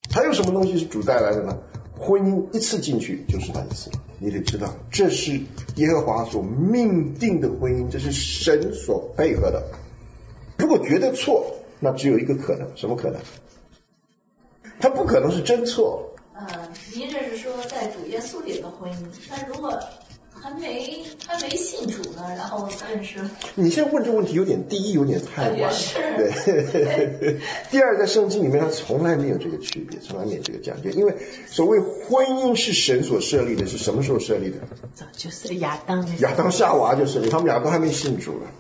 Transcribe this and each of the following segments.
还有什么东西是主带来的呢？婚姻一次进去就是他一次，你得知道这是耶和华所命定的婚姻，这是神所配合的。如果觉得错，那只有一个可能，什么可能？他不可能是真错。 您这是说在主耶稣里的婚姻，那如果还没信主呢，然后认识。 你现在问这个问题第一有点太晚，对。第二，在圣经里面它从来没有这个区别，从来没有这个讲究，因为所谓婚姻是神所设立的，是什么时候设立的？ 早就是亚当夏娃就设立，他们俩都还没信主了。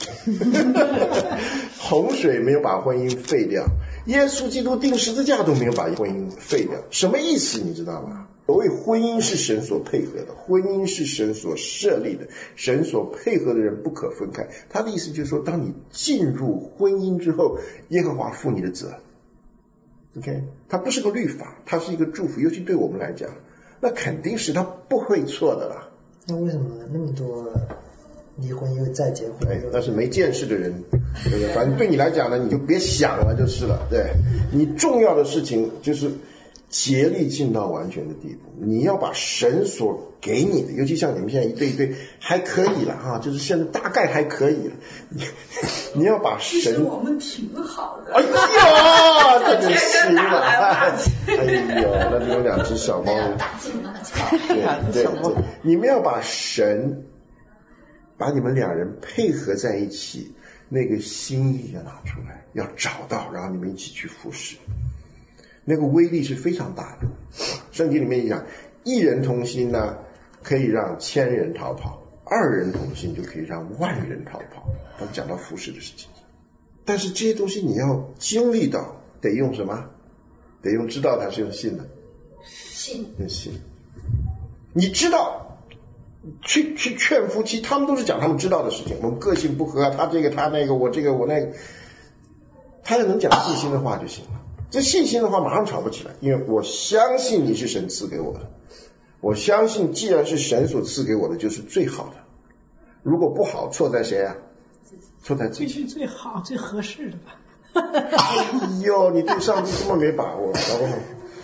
洪水没有把婚姻废掉，耶稣基督钉十字架都没有把婚姻废掉，什么意思你知道吗？所谓婚姻是神所配合的，婚姻是神所设立的，神所配合的人不可分开。他的意思就是说，当你进入婚姻之后，耶和华负你的责。OK， 它不是个律法，它是一个祝福，尤其对我们来讲，那肯定是他不会错的啦。 那为什么那么多离婚又再结婚？ 那是没见识的人，对不对？反正对你来讲呢，你就别想了就是了。对，你重要的事情就是竭力进到完全的地步，你要把神所给你的，尤其像你们现在一对一对还可以了哈，就是现在大概还可以了，你要把神。 其实我们挺好的。 哎呦，这就行了。哎呦，那就有两只小猫。对，你们要把神，把你们两人配合在一起，那个心意要拿出来，要找到，然后你们一起去服侍。那个威力是非常大的。圣经里面讲，一人同心呢，可以让1000人逃跑；二人同心就可以让万人逃跑。他们讲到服侍的事情，但是这些东西你要经历到，得用什么？得用知道，还是用信呢？用信。你知道，去劝夫妻，他们都是讲他们知道的事情。我们个性不合，他这个他那个，我这个我那个，他要能讲信心的话就行了。这信心的话马上吵不起来，因为我相信你是神赐给我的，我相信既然是神所赐给我的就是最好的，如果不好错在谁啊？错在自己。 必须最好最合适的吧。 哎呦，你对上帝这么没把握，好不好？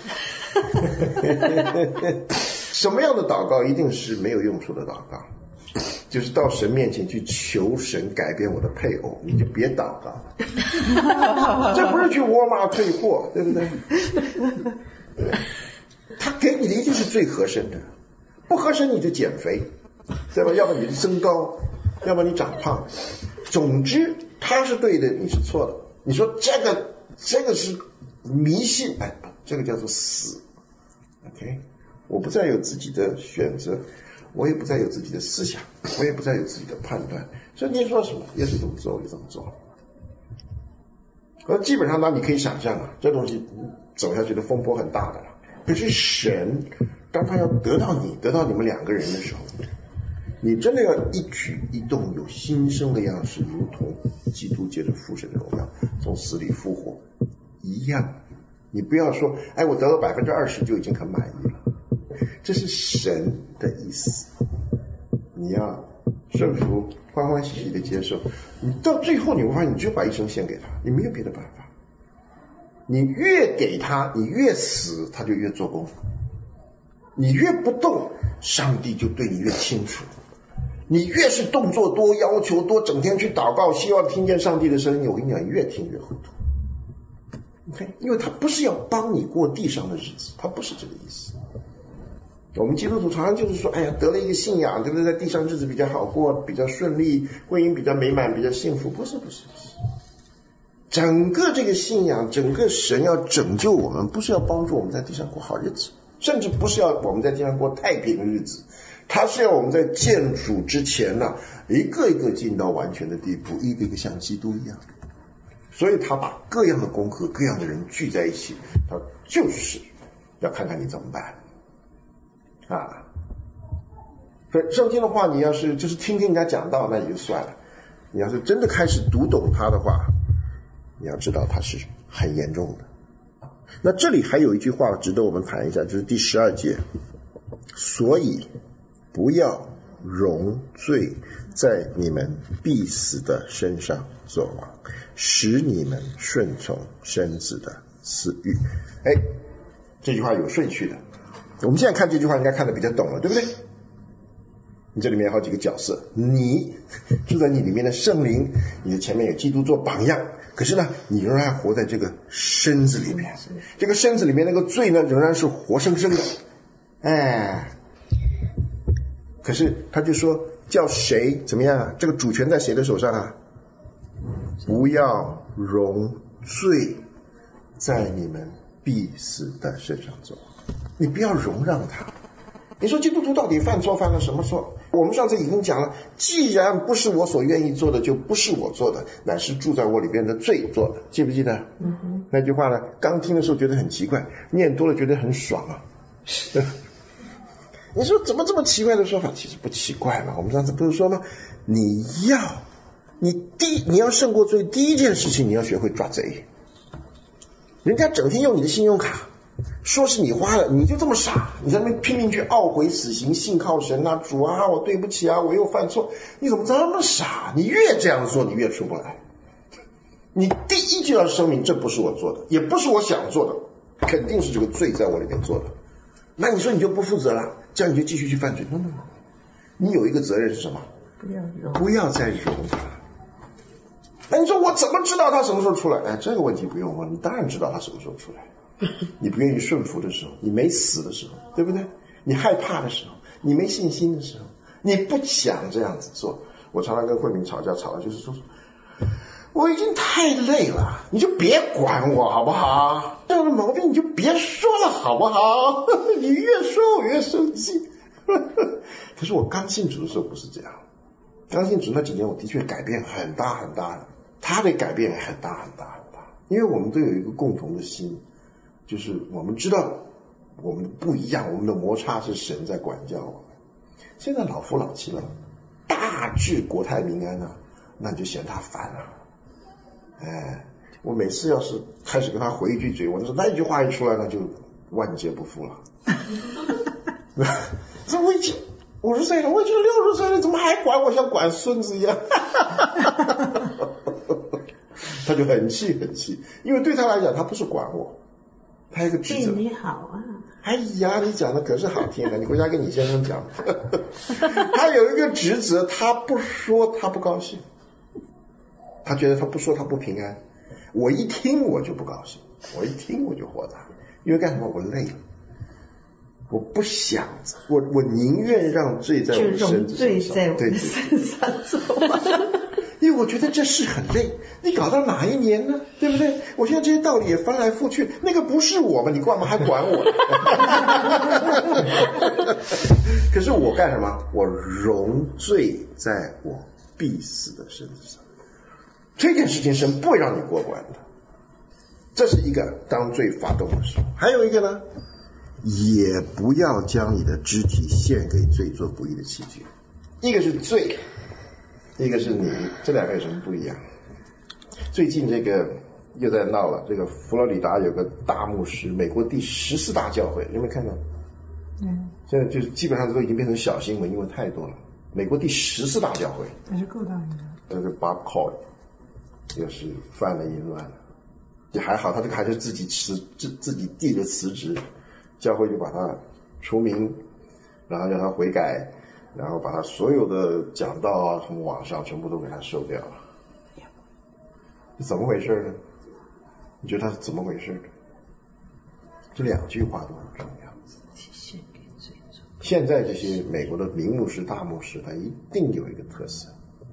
什么样的祷告一定是没有用处的祷告？就是到神面前去求神改变我的配偶，你就别祷告了。这不是去沃尔玛退货，对不对？对，他给你的一定是最合身的，不合身你就减肥，对吧？要不然你就增高，要不然你长胖。总之他是对的，你是错的。你说这个是迷信，哎，这个叫做死。OK， 我不再有自己的选择，我也不再有自己的思想，我也不再有自己的判断。所以你说什么，耶稣怎么做我就怎么做。基本上呢，你可以想象啊，这东西走下去的风波很大的了。可是神，当他要得到你们两个人的时候，你真的要一举一动有新生的样式，如同基督借着父神的荣耀从死里复活一样。你不要说，哎，我得了20%就已经很满意了，这是神的意思。你要顺服，欢欢喜喜的接受。你到最后你会发现，你就把一生献给他，你没有别的办法。你越给他，你越死，他就越做工。你越不动，上帝就对你越清楚。你越是动作多，要求多，整天去祷告，希望听见上帝的声音，我跟你讲，越听越糊涂。Okay? 因为他不是要帮你过地上的日子，他不是这个意思。我们基督徒常常就是说，哎呀，得了一个信仰，对不对？在地上日子比较好过，比较顺利，婚姻比较美满，比较幸福。不是。整个这个信仰，整个神要拯救我们，不是要帮助我们在地上过好日子，甚至不是要我们在地上过太平日子，他是要我们在见主之前呢，一个一个进到完全的地步，一个一个像基督一样。所以他把各样的功课、各样的人聚在一起，他就是要看看你怎么办啊。所以圣经的话，你要是就是听人家讲道，那也就算了。你要是真的开始读懂它的话，你要知道它是很严重的。那这里还有一句话值得我们谈一下，就是第12节，所以不要容罪在你们必死的身上作王，使你们顺从身子的私欲。 这句话有顺序的。我们现在看这句话应该看得比较懂了，对不对？你这里面有好几个角色，你住在你里面的圣灵，你的前面有基督做榜样，可是呢你仍然活在这个身子里面，这个身子里面那个罪呢仍然是活生生的。可是他就说叫谁怎么样啊？这个主权在谁的手上啊？不要容罪在你们必死的身上做，你不要容让他。你说基督徒到底犯错犯了什么错？我们上次已经讲了，既然不是我所愿意做的，就不是我做的，乃是住在我里边的罪做的。记不记得？那句话呢，刚听的时候觉得很奇怪，念多了觉得很爽啊。你说怎么这么奇怪的说法？其实不奇怪嘛。我们上次不是说吗？你要胜过罪，第一件事情你要学会抓贼。人家整天用你的信用卡说是你花的，你就这么傻，你在那边拼命去懊悔死刑，信靠神啊，主啊，我对不起啊，我又犯错，你怎么这么傻？你越这样做，你越出不来。你第一就要声明，这不是我做的，也不是我想做的，肯定是这个罪在我里面做的。那你说你就不负责了，这样你就继续去犯罪？你有一个责任是什么？不要再容他。那你说我怎么知道他什么时候出来？这个问题不用问，你当然知道他什么时候出来。你不愿意顺服的时候，你没死的时候，对不对？你害怕的时候，你没信心的时候，你不想这样子做。我常常跟慧敏吵架，吵的就是说我已经太累了，你就别管我好不好？这样的毛病你就别说了好不好？你越说我越生气。可是我刚信主的时候不是这样，刚信主那几年我的确改变很大很大，他的改变也很大很大很大，因为我们都有一个共同的心，就是我们知道我们的不一样，我们的摩擦是神在管教我们。现在老夫老妻了，大致国泰民安啊，那你就嫌他烦了。我每次要是开始跟他回一句嘴，我就说那一句话一出来，那就万劫不复了。这我已经50岁了，我已经60岁了，怎么还管我像管孙子一样？他就很气很气，因为对他来讲，他不是管我，他有一个职责。 对你好啊！ 哎呀，你讲的可是好听的，你回家跟你先生讲。他有一个职责，他不说他不高兴，他觉得他不说他不平安。我一听我就不高兴，我一听我就火大，因为干什么？我累了，我不想，我宁愿让罪在我的身子上， 罪在我的身上做。 因为我觉得这事很累，你搞到哪一年呢？对不对？我现在这些道理也翻来覆去，那个不是我嘛，你干嘛还管我？可是我干什么？我容罪在我必死的身子上。这件事情神不会让你过关的，这是一个当罪发动的时候。还有一个呢，也不要将你的肢体献给罪做不义的器具。一个是罪，一个是你，这两个有什么不一样？最近这个又在闹了，这个佛罗里达有个大牧师，美国第14大教会，有没有看到？现在就是基本上都已经变成小新闻，因为太多了。美国第14大教会， 还是够大的。 这个 Bob Coy 也是犯了淫乱了，也还好，他这个还是自己递了辞职，教会就把他除名，然后让他悔改，然后把他所有的讲道啊，什么网上全部都给他收掉了。怎么回事呢？你觉得他是怎么回事呢？这2句话都很重要。现在这些美国的名牧师、大牧师，他一定有一个特色：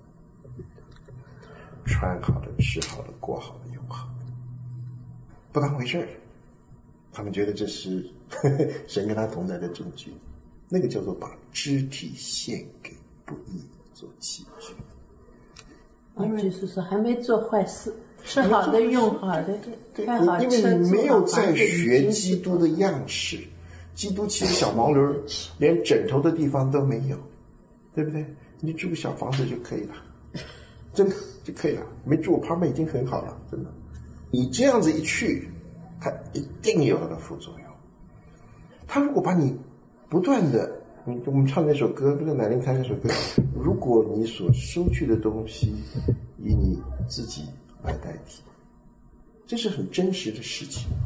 穿好的、吃好的、过好的、用好的，不当回事。他们觉得这是神跟他同在的证据，那个叫做把肢体献给不义做器具。 就是说还没做坏事，吃好的用好的，开好因车， 为你没有在学基督的样式。基督骑个小毛驴，连枕头的地方都没有，对不对？你住个小房子就可以了，真的就可以了。没住我旁边已经很好了，真的。你这样子一去，它一定有它的副作用。他如果把你不断的，我们唱那首歌，不是乃麟开那首歌，如果你所收去的东西以你自己来代替，这是很真实的事情。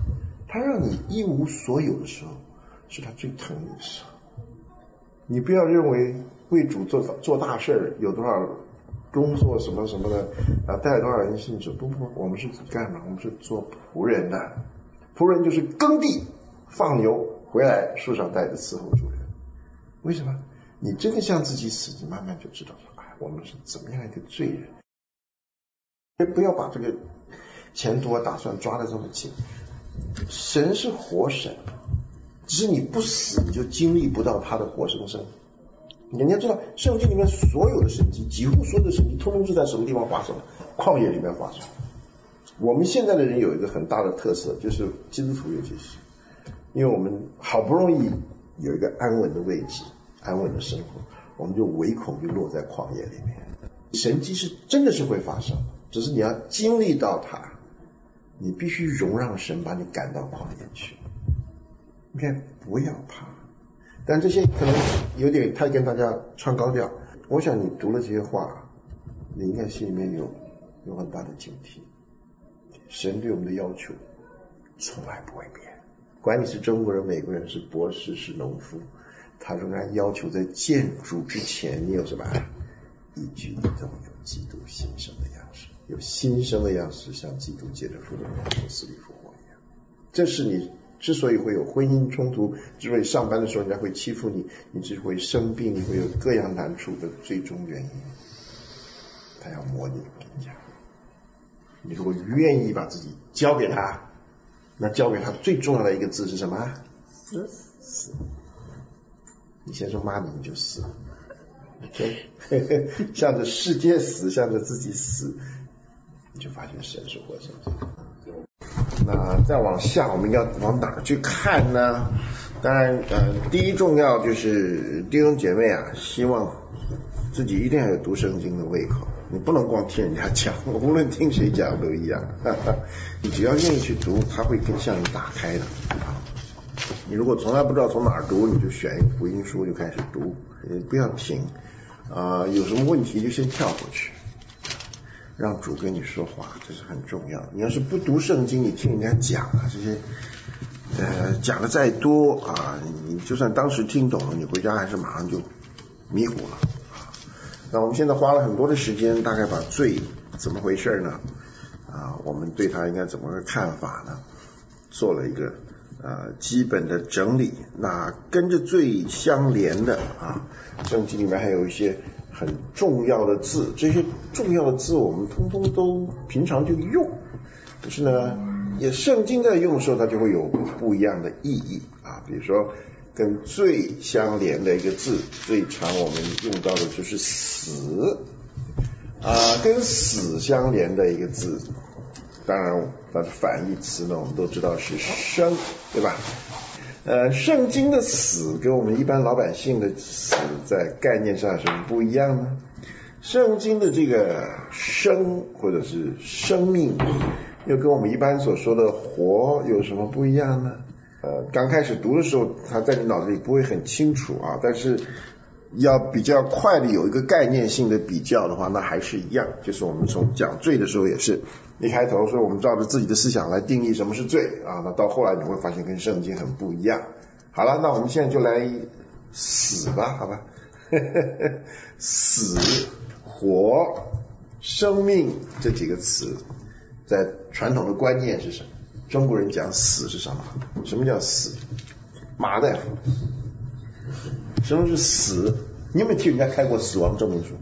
他让你一无所有的时候，是他最疼你的时候。你不要认为为主做大事，有多少工作什么什么的啊，带多少人信主，不，我们是干嘛？我们是做仆人的。仆人就是耕地放牛回来，树上带着伺候主人。为什么？你真的向自己死，你慢慢就知道说，哎，我们是怎么样一个罪人。不要把这个钱多打算抓得这么紧。神是活神，只是你不死，你就经历不到他的活生生。你要知道，圣经里面所有的神迹，几乎所有的神迹，通通是在什么地方发生的？旷野里面发生。我们现在的人有一个很大的特色，就是基督徒尤其是，因为我们好不容易有一个安稳的位置，安稳的生活，我们就唯恐就落在旷野里面。神迹是真的是会发生，只是你要经历到它，你必须容让神把你赶到旷野去。你看，不要怕。但这些可能有点太跟大家唱高调。我想你读了这些话，你应该心里面有很大的警惕。神对我们的要求从来不会变，管你是中国人、美国人、是博士、是农夫，他仍然要求在见主之前，你有什么？一举一动有基督新生的样式，有新生的样式，像基督借着父的从死里复活一样。这是你之所以会有婚姻冲突，之所以上班的时候人家会欺负你，你之所以生病，你会有各样难处的最终原因。他要磨你，我跟你讲。你如果愿意把自己交给他，那交给他最重要的一个字是什么？死。你先说妈咪，你就死。OK， 向着世界死，向着自己死，你就发现神是活生生。那再往下，我们要往哪去看呢？当然，第一重要就是弟兄姐妹啊，希望自己一定要有读圣经的胃口。你不能光听人家讲，无论听谁讲都一样。你只要愿意去读，他会向你打开的。你如果从来不知道从哪儿读，你就选一个福音书就开始读，不要停。有什么问题就先跳过去，让主跟你说话，这是很重要的。你要是不读圣经，你听人家讲啊，这些讲的再多啊，你就算当时听懂了，你回家还是马上就迷糊了。那我们现在花了很多的时间，大概把罪怎么回事呢？我们对它应该怎么个看法呢？做了一个基本的整理。那跟着罪相连的圣经里面还有一些很重要的字，这些重要的字我们通通都平常就用，可是呢，也圣经在用的时候，它就会有不一样的意义比如说跟罪相连的一个字，最常我们用到的就是死跟死相连的一个字，当然它的反义词呢，我们都知道是生，对吧？圣经的死跟我们一般老百姓的死在概念上有什么不一样呢？圣经的这个生或者是生命，又跟我们一般所说的活有什么不一样呢？刚开始读的时候，它在你脑子里不会很清楚但是要比较快的有一个概念性的比较的话，那还是一样，就是我们从讲罪的时候也是一开头说我们照着自己的思想来定义什么是罪那到后来你会发现跟圣经很不一样。好了，那我们现在就来死吧，好吧？死、活、生命这几个词在传统的观念是什么？中国人讲死是什么？什么叫死？马大夫，什么是死？你有没有替人家开过死亡证明书？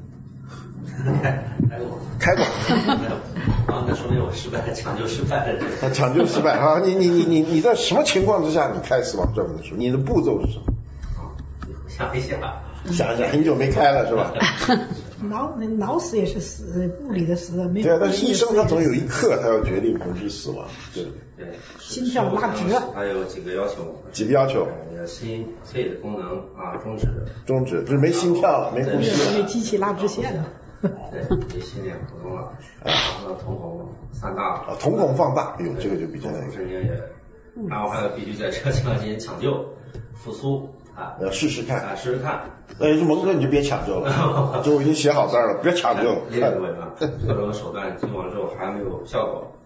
开过。 那说明我失败，抢救失败了。 抢救失败你在什么情况之下你开死亡证明书？你的步骤是什么？ 想一想， 很久没开了是吧？ 脑死也是死，物理的死没有。 对但是医生他总有一刻他要决定同时死亡，对。 心跳拉直， 还有几个要求。心肺的功能终止，就是没心跳了，没呼吸了， 没机器拉直线了。 对，没心电活动了，然后瞳孔散大了。 瞳孔放大，这个就比较那个。 神经也，然后还有必须在这个情况进行抢救、复苏试试看。蒙哥你就别抢救了，就我已经写好字了，别抢救了。 各种手段用完之后还没有效果，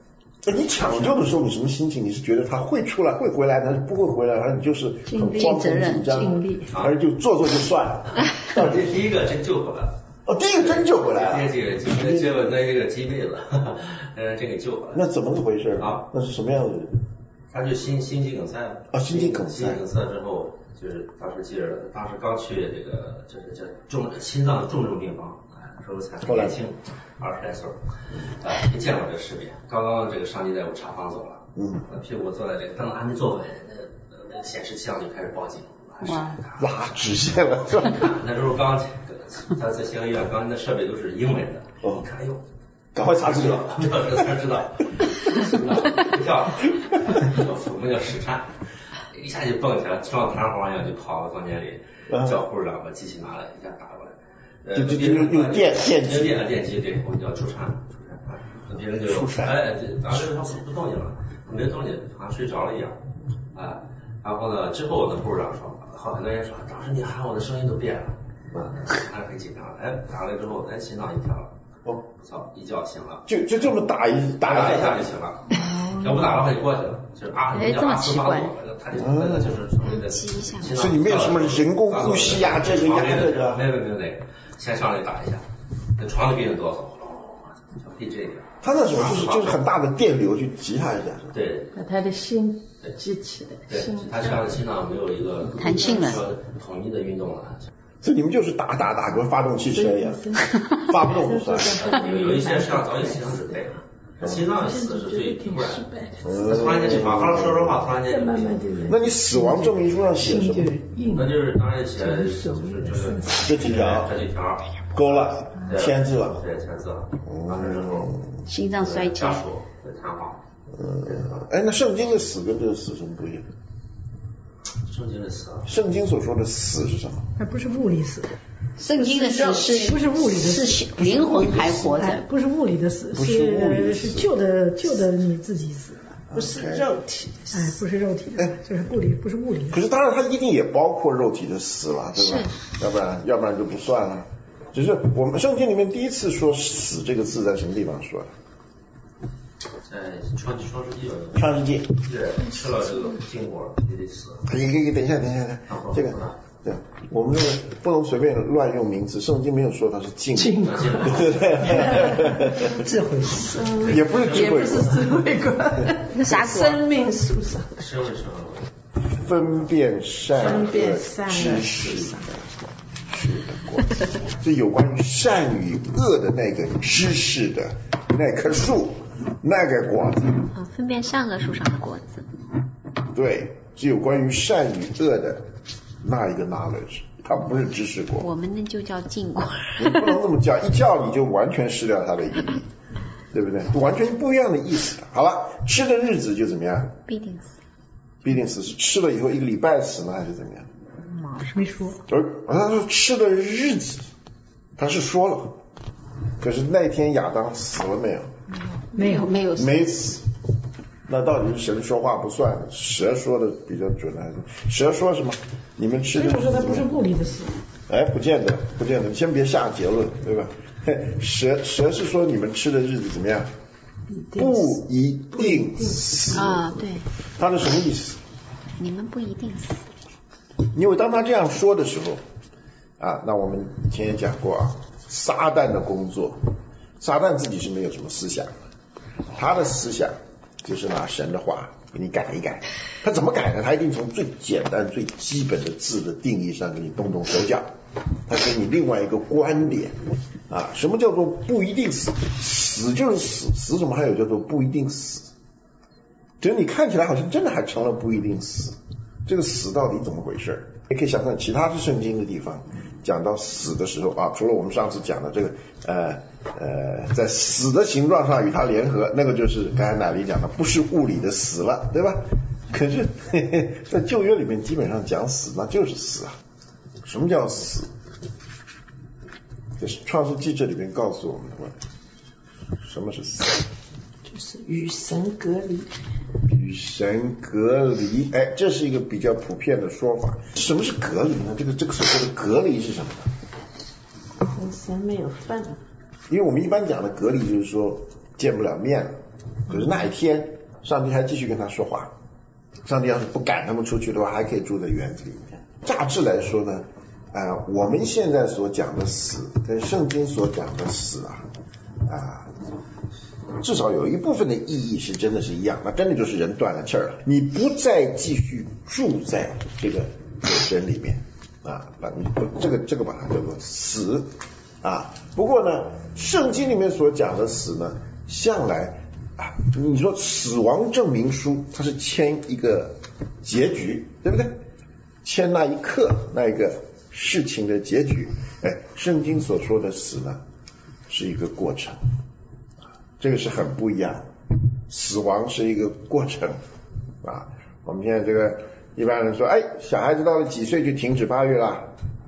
你抢救的时候你什么心情？你是觉得他会出来会回来，还是不会回来，还是你就是很慌张紧张，还是就做就算了？ 第一个真救回来了。 第一个真救回来了。 接吻那个鸡背了，真给救回来了。 那怎么回事啊？那是什么样的人？ 他就心肌梗塞了。心肌梗塞之后，就是当时记着，当时刚去这个就是叫心脏重症病房，那时候才年轻，20来岁，没见过这个世面。刚刚这个上级在我查房走了，屁股坐在这个凳子还没坐回来，那个显示器上就开始报警。 拉直线了是吧？ 那时候刚他在协和医院，刚那设备都是英文的，你看，哎呦， 赶快查资料， 这个才知道，不跳，我们叫室颤，一下就蹦起来，撞弹簧一样就跑到房间里，叫护士长把机器拿来，一下打过来， 就用电击，对，我们叫出颤，别人就打这他不动静了，没动静，好像睡着了一样，然后呢，之后我的护士长说，很多人说，当时你喊我的声音都变了，还很紧张，打了之后，心脏一跳了，我操，一觉醒了， 就这么打一下就醒了，要不打的话就过去了，就是这么奇怪， 他就那个就是所谓的心脏， 所以你没有什么人工呼吸呀，这个呀那个， 没有，先上来打一下，那床里给你哆嗦，可以这样。 他那种就是很大的电流去击他一下， 对， 把他的心激起来， 对，他这样的心脏没有一个弹性了， 统一的运动了。 所以你们就是打跟发动汽车一样，发不动不算。 有一些实际上早有心脏准备了，心脏死是最突然，突然间就好好说话，突然间就。 那你死亡证明书上写什么？ 那就是当然写就是这几条勾了，签字了。 对，签字了。完了之后， 心脏衰竭， 家属的谈话。 那圣经的死跟这个死什么不一样？ 圣经的死啊， 圣经所说的死是什么？ 它不是物理死， 圣经的死是不是物理的死？ 是灵魂还活着， 不是物理的死，是救的你自己死， 不是肉体的死， 不是肉体的，就是不是物理的死。 可是当然它一定也包括肉体的死了，对吧？要不然就不算了。只是我们圣经里面第一次说死这个字在什么地方说的？ 在创世纪有创世纪， 对，吃了这个禁果也得死。 等一下，这个对，我们这个不能随便乱用名字，圣经没有说它是禁果，对， 智慧死， 也不是智慧果，啥生命树上， 分辨善恶知识。这有关于善与恶的那个知识的那棵树，那个果子， 分辨善恶树上的果子。 对，是有关于善与恶的那一个 knowledge， 它不是知识果。 我们那就叫禁果。 你不能这么叫，一叫你就完全失掉它的意义，对不对？完全不一样的意思。好了，吃的日子就怎么样？ 必定死。 必定死，是吃了以后1个礼拜死呢，还是怎么样？ 没说。 他说吃的日子，他是说了，可是那天亚当死了没有？没死。那到底是神说话不算，蛇说的比较准还是蛇说什么？你们吃的？ 所以我说它不是物理的死。 不见得，你先别下结论，对吧？蛇是说你们吃的日子怎么样？不一定死啊，对。 他是什么意思？ 你们不一定死。 因为当他这样说的时候那我们以前也讲过撒旦的工作，撒旦自己是没有什么思想的，他的思想就是拿神的话给你改一改。他怎么改呢？他一定从最简单最基本的字的定义上给你动动手脚，他给你另外一个观点什么叫做不一定死？死就是死什么还有叫做不一定死？就是你看起来好像真的还成了不一定死，这个死到底怎么回事？也可以想想其他是圣经的地方讲到死的时候除了我们上次讲的这个在死的形状上与它联合，那个就是刚才乃丽讲的不是物理的死了，对吧？可是在旧约里面基本上讲死那就是死什么叫死？就是创世纪这里面告诉我们的什么是死， 就是与神隔离。 与神隔离，这是一个比较普遍的说法。什么是隔离呢？这个所说的隔离是什么呢？ 跟神没有份。 因为我们一般讲的隔离就是说见不了面了， 可是那一天，上帝还继续跟他说话。上帝要是不赶他们出去的话，还可以住在园子里面。乍至来说呢，我们现在所讲的死，跟圣经所讲的死至少有一部分的意义是真的是一样，那真的就是人断了气儿了，你不再继续住在这个肉身里面这个把它叫做死不过呢，圣经里面所讲的死呢，向来你说死亡证明书，它是签一个结局，对不对？签那一刻那一个事情的结局。圣经所说的死呢，是一个过程，这个是很不一样的。死亡是一个过程我们现在这个一般人说，小孩子到了几岁就停止发育了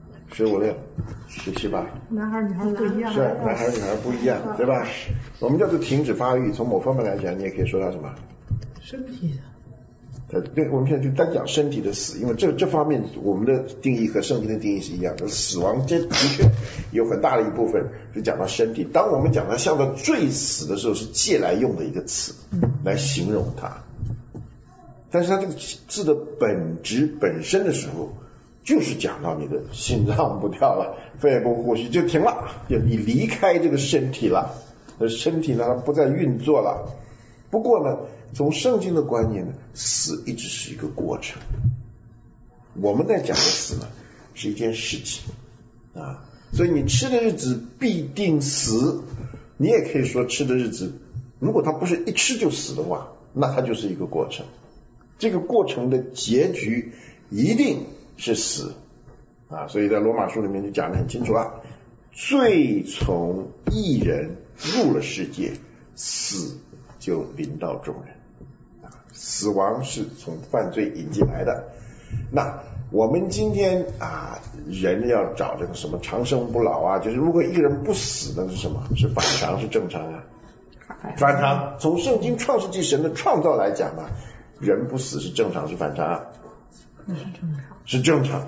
？15、16、17、18。 男孩女孩不一样。 是，男孩女孩不一样，对吧？我们叫做停止发育，从某方面来讲，你也可以说它什么？ 身体的。 对，我们现在就单讲身体的死，因为这方面我们的定义和圣经的定义是一样的。死亡的确有很大的一部分是讲到身体。当我们讲到像到罪死的时候，是借来用的一个词来形容它。但是它这个字的本质本身的时候，就是讲到你的心脏不跳了，肺部呼吸就停了，就你离开这个身体了，身体呢它不再运作了。不过呢，从圣经的观念呢，死一直是一个过程。我们在讲的死呢，是一件事情所以你吃的日子必定死，你也可以说吃的日子，如果它不是一吃就死的话，那它就是一个过程。这个过程的结局一定是死所以在罗马书里面就讲得很清楚罪从一人入了世界，死就临到众人死亡是从犯罪引进来的。那我们今天人要找这个什么长生不老就是如果一个人不死，那是什么？是反常是正常反常。从圣经创世纪神的创造来讲呢，人不死是正常是反常？是正常。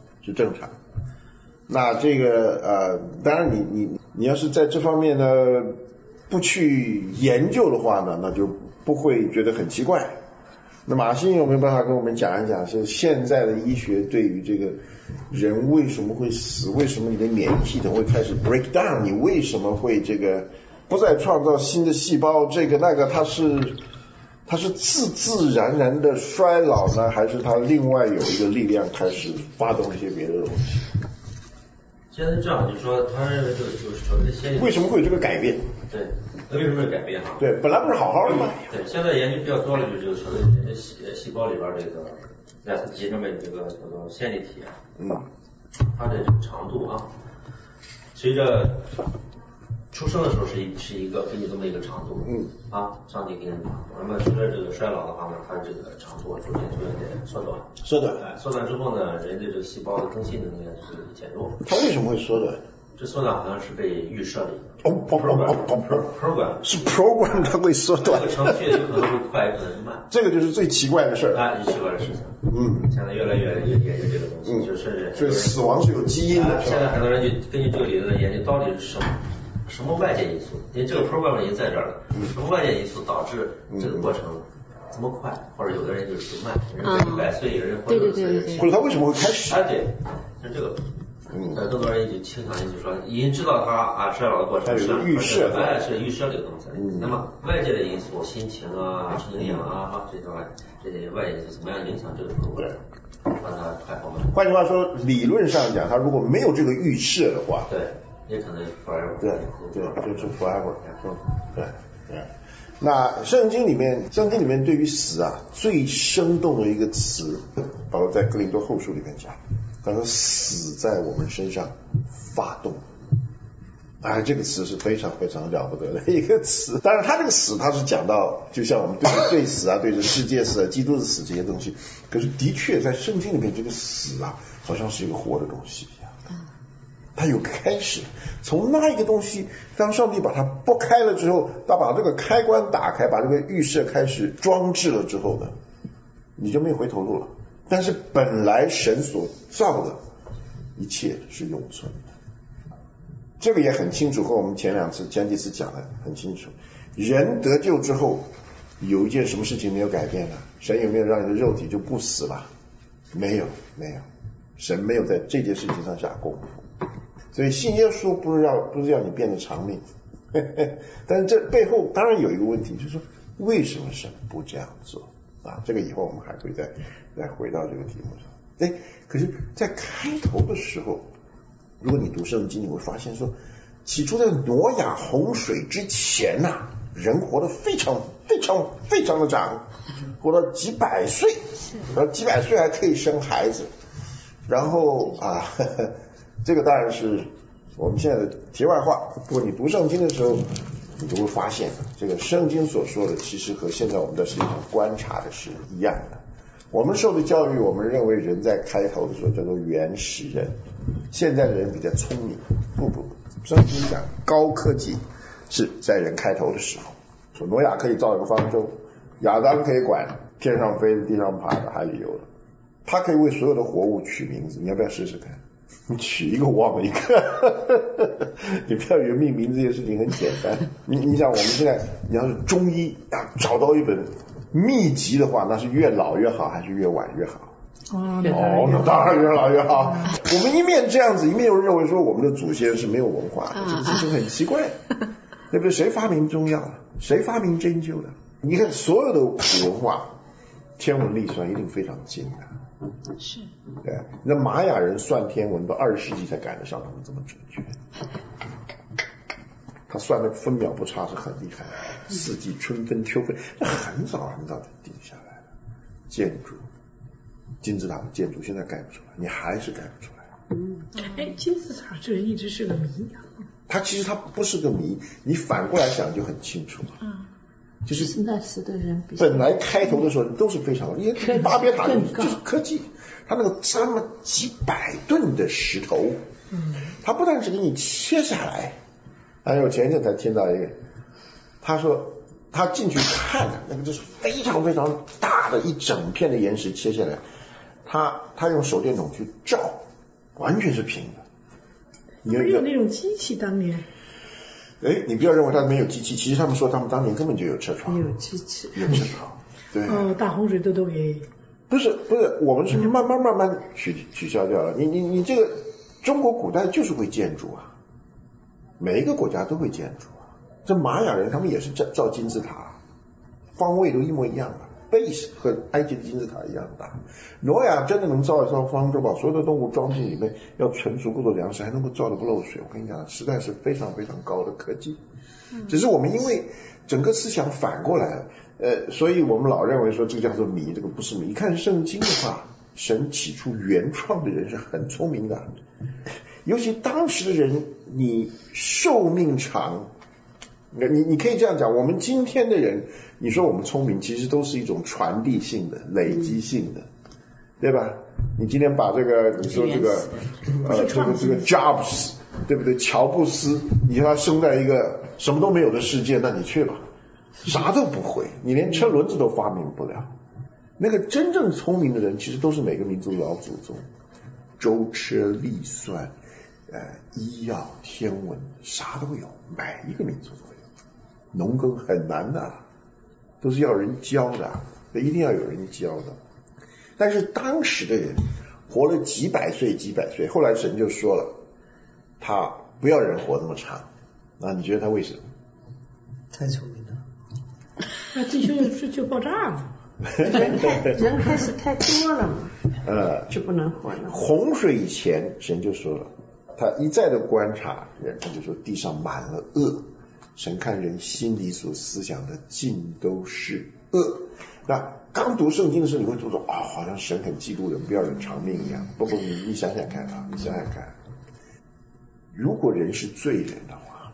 那这个当然你要是在这方面呢不去研究的话呢，那就不会觉得很奇怪。那马欣有没有办法跟我们讲一讲，是现在的医学对于这个人为什么会死，为什么你的免疫系统会开始 break down， 你为什么会这个不再创造新的细胞，这个那个，它是自然的衰老呢，还是它另外有一个力量开始发动一些别的东西？ 现在这样，就是说，他认为就是说这些为什么会有这个改变？ 对，为什么会改变对，本来不是好好的吗？ 对，现在研究比较多的就是说人的细胞里边这个在集中的这个叫做线粒体它的这个长度随着出生的时候是一个给你这么一个长度上帝给你长度，那么随着这个衰老的话呢，它这个长度逐渐的缩短，缩短之后呢，人的这个细胞的更新能力就是减弱。 它为什么会缩短？ 这缩短好像是被预设的 program 是 program 它会缩短， 这个程序有可能会快，有可能是慢， 这个就是最奇怪的事儿最奇怪的事情。现在越来越研究这个东西，就是所以死亡是有基因的。 现在很多人就根据这个理论研究到底是什么外界因素，因为这个 program 已经在这儿了，什么外界因素导致这个过程这么快，或者有的人就是慢，有人100岁，有人或者或者他为什么会开始？ 对，是这个。更多人就倾向于就说，已经知道他衰老的过程是预设， 是预设这个东西。那么外界的因素，心情营养这些外界因素怎么样影响这个过程，让它快或慢。 换句话说，理论上讲，他如果没有这个预设的话， 对，也可能 forever。 对，就是 forever。对。那圣经里面对于死最生动的一个词，保罗在哥林多后书里面讲，他说死在我们身上发动。这个词是非常非常了不得的一个词。当然他这个死他是讲到就像我们对着罪死对着世界死基督的死这些东西，可是的确在圣经里面这个死好像是一个活的东西一样，它有开始。从那一个东西，当上帝把它拨开了之后，他把这个开关打开，把这个预设开始装置了之后呢，你就没有回头路了。但是本来神所造的一切是永存的，这个也很清楚，和我们前几次讲的很清楚。 人得救之后，有一件什么事情没有改变呢？神有没有让你的肉体就不死了？没有，神没有在这件事情上下功夫。所以信耶稣不是要你变得长命，但是这背后当然有一个问题，就是说为什么神不这样做啊？这个以后我们还会再回到这个题目上。可是在开头的时候，如果你读圣经，你会发现说，起初在挪亚洪水之前啊，人活得非常的长，活到几百岁，然后几百岁还可以生孩子。然后这个当然是我们现在的题外话。不过你读圣经的时候，你就会发现，这个圣经所说的其实和现在我们在世界上观察的是一样的。我们受的教育，我们认为人在开头的时候叫做原始人，现在的人比较聪明。不，圣经讲高科技是在人开头的时候，说挪亚可以造一个方舟，亚当可以管天上飞的、地上爬的、海里游的，他可以为所有的活物取名字。你要不要试试看？你取一个忘了一个你不要以为命名这件事情很简单。你想我们现在，你要是中医找到一本秘籍的话，那是越老越好还是越晚越好？那当然越老越好。我们一面这样子，一面又认为说我们的祖先是没有文化的，这事情很奇怪，对不对？谁发明中药的？谁发明针灸的？你看所有的古文化，天文历算一定非常精的。 是， 对，那玛雅人算天文到20世纪才赶得上他们这么准确，他算的分秒不差是很厉害的，四季春分秋分，这很早就定下来了。建筑，金字塔的建筑现在盖不出来，你还是盖不出来。 金字塔这一直是个谜啊。 它其实它不是个谜，你反过来想就很清楚。就是那时的人本来开头的时候都是非常，因为巴别塔就是科技，它那个这么几百吨的石头，它不但只给你切下来，还有前一阵才听到一个，他说他进去看，那个就是非常大的一整片的岩石切下来，他用手电筒去照，完全是平的。 有那种机器当年。 你不要认为他没有机器，其实他们说他们当年根本就有车床， 有机器， 有车床。对， 大洪水都给。不是， 我们是慢慢取消掉了。你这个中国古代就是会建筑啊，每一个国家都会建筑啊。这玛雅人他们也是造金字塔，方位都一模一样的。base 和埃及的金字塔一样大。挪亚真的能造一艘方舟，把所有的动物装进里面，要存足够的粮食，还能够造得不漏水。我跟你讲，实在是非常高的科技。只是我们因为整个思想反过来了，所以我们老认为说这个叫做谜，这个不是谜。你看圣经的话，神起初原创的人是很聪明的，尤其当时的人，你寿命长。你可以这样讲，我们今天的人，你说我们聪明，其实都是一种传递性的、累积性的，对吧？你今天把这个，你说这个这个 Jobs， 对不对？乔布斯，你让他生在一个什么都没有的世界，那你去吧，啥都不会，你连车轮子都发明不了。那个真正聪明的人，其实都是每个民族老祖宗，舟车历算，医药天文，啥都有，每一个民族都有。农耕很难的，都是要人教的，一定要有人教的。但是当时的人活了几百岁，后来神就说了，他不要人活那么长。那你觉得他为什么？ 太聪明了。 那地球就爆炸了。 人还是太多了嘛，就不能活了。 洪水以前，神就说了，他一再的观察人，他就说地上满了恶。神看人心里所思想的尽都是恶。那刚读圣经的时候，你会读说好像神很嫉妒人，不要人长命一样。不，你想想看啊，如果人是罪人的话，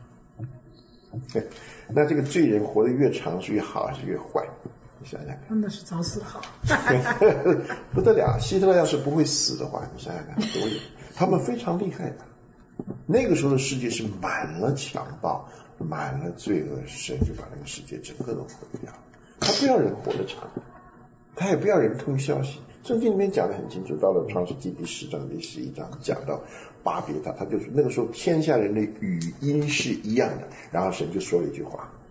那这个罪人活得越长是越好还是越坏？你想想看。 那是早死好。 不得了，希特勒要是不会死的话，你想想看多有，他们非常厉害的。那个时候的世界是满了强暴，满了罪恶，神就把那个世界整个都毁掉。他不要人活得长，他也不要人通消息。圣经里面讲得很清楚，到了创世纪第10章第11章讲到巴别塔，他就是那个时候天下人的语音是一样的。然后神就说了一句话，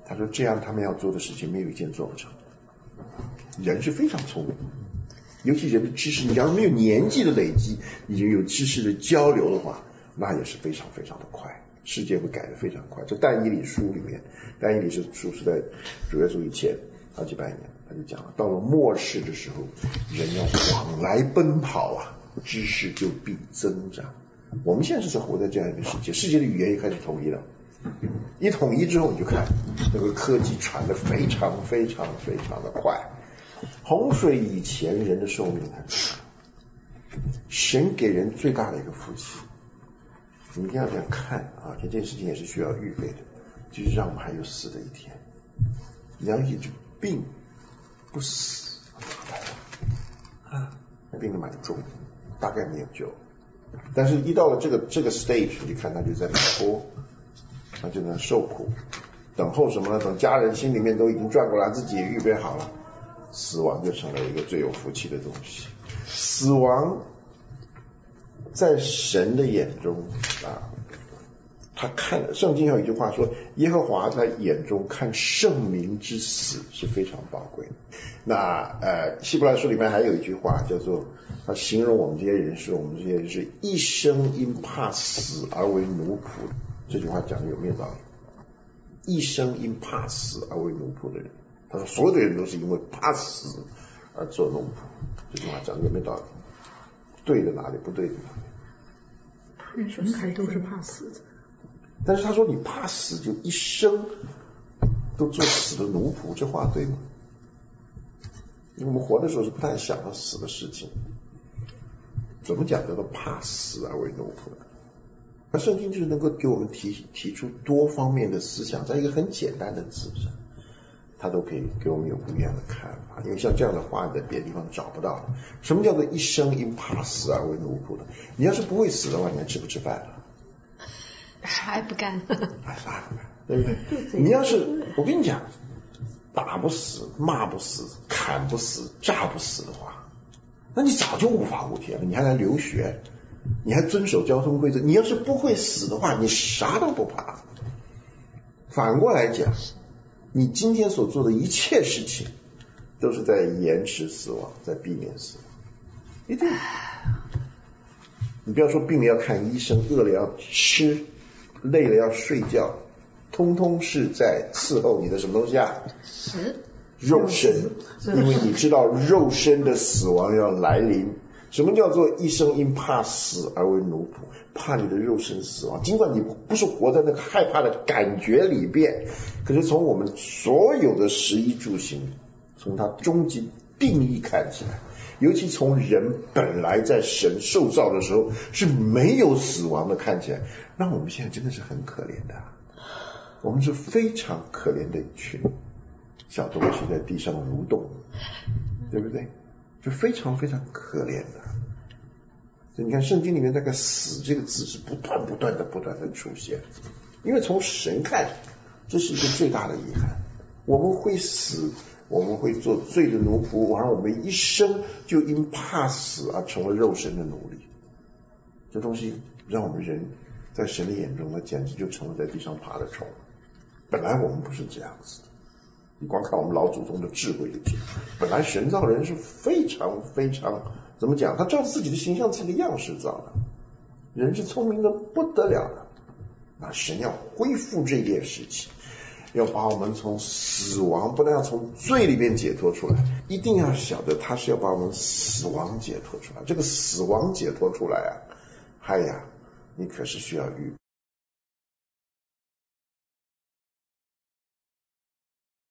他说这样他们要做的事情没有一件做不成。人是非常聪明，尤其人的知识，你要是没有年纪的累积，已经有知识的交流的话，那也是非常非常的快，世界会改得非常快。这但以理书里面，但以理书是在主耶稣以前好几百年，他就讲了，到了末世的时候，人要往来奔跑啊，知识就必增长。我们现在是活在这样一个世界，世界的语言也开始统一了。一统一之后，你就看那个科技传得非常非常非常的快。洪水以前人的寿命很长，神给人最大的一个福气，你一定要这样看啊！这件事情也是需要预备的，就是让我们还有死的一天。你要一直病不死啊，病得蛮重，大概没有救。但是一到了这个 stage， 你看他就在那拖，他就在那受苦，等候什么呢？等家人心里面都已经转过来，自己也预备好了，死亡就成了一个最有福气的东西。死亡在神的眼中啊，他看圣经上有一句话说，耶和华在眼中看圣民之死是非常宝贵的。那希伯来书里面还有一句话叫做，他形容我们这些人是一生因怕死而为奴仆。这句话讲的有没有道理？一生因怕死而为奴仆的人，他说所有的人都是因为怕死而做奴仆。这句话讲的有没有道理？对的哪里，不对的哪里？ 人还都是怕死的。 但是他说你怕死就一生都做死的奴仆，这话对吗？因为我们活的时候是不太想到死的事情，怎么讲叫做怕死而为奴仆的？那圣经就是能够给我们提出多方面的思想，在一个很简单的字上，他都可以给我们有不一样的看法。因为像这样的话在别的地方找不到。什么叫做一生因怕死而为奴仆的？你要是不会死的话，你还吃不吃饭了？ 还不干， 对不对？你要是我跟你讲，打不死、骂不死、砍不死、炸不死的话，那你早就无法无天了。你还来留学，你还遵守交通规则。你要是不会死的话，你啥都不怕。反过来讲，你今天所做的一切事情，都是在延迟死亡，在避免死亡，一定。你不要说病了要看医生，饿了要吃，累了要睡觉，通通是在伺候你的什么东西啊？肉身。因为你知道肉身的死亡要来临。什么叫做一生因怕死而为奴仆？怕你的肉身死亡。尽管你不是活在那个害怕的感觉里边，可是从我们所有的食衣住行，从它终极定义看起来，尤其从人本来在神受造的时候是没有死亡的看起来，那我们现在真的是很可怜的。我们是非常可怜的一群小东西在地上蠕动，对不对？就非常非常可怜的。所以你看圣经里面那个死这个字是不断的出现，因为从神看这是一个最大的遗憾。我们会死，我们会做罪的奴仆，然后我们一生就因怕死而成了肉身的奴隶。这东西让我们人在神的眼中呢，简直就成了在地上爬的虫。本来我们不是这样子的，你光看我们老祖宗的智慧就知道，本来神造人是非常非常怎么讲，他照自己的形象自己的样式造的，人是聪明的不得了的。那神要恢复这件事情，要把我们从死亡，不但要从罪里面解脱出来，一定要晓得他是要把我们死亡解脱出来。这个死亡解脱出来啊，哎呀，你可是需要预备。